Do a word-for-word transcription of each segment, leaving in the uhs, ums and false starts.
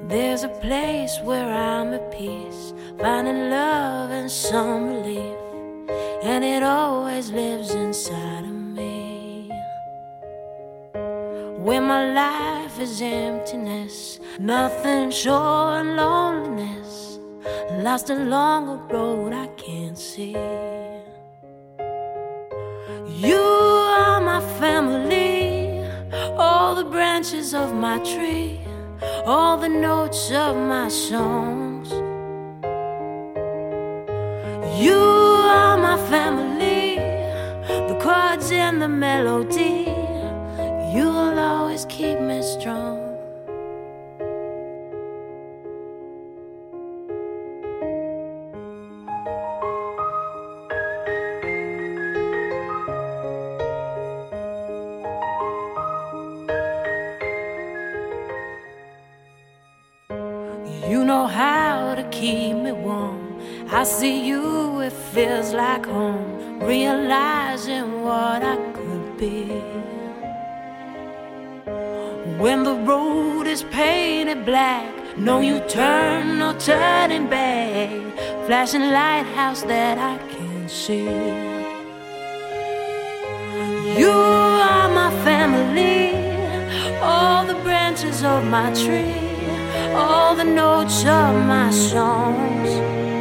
There's a place where I'm at peace, finding love and some relief, and it always lives inside of me. When my life is emptiness, nothing short and loneliness, lost along a road I can't see. You are my family, all the branches of my tree, all the notes of my songs. You are my family, the chords and the melody. You will always keep me strong. You know how to keep me warm. I see you, it feels like home, realizing what I could be. When the road is painted black, no U-turn, no turning back, flashing lighthouse that I can see. You are my family, all the branches of my tree, all the notes of my songs.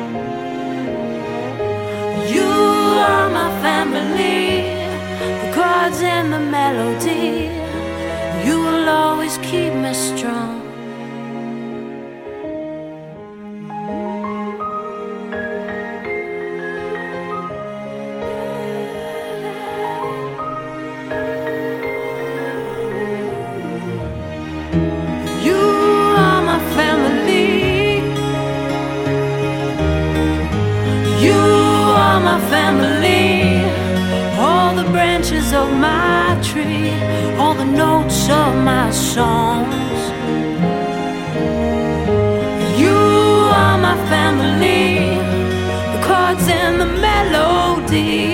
You are my family, the chords and the melody. You will always keep me strong. My family, all the branches of my tree, all the notes of my songs. You are my family, the chords and the melody.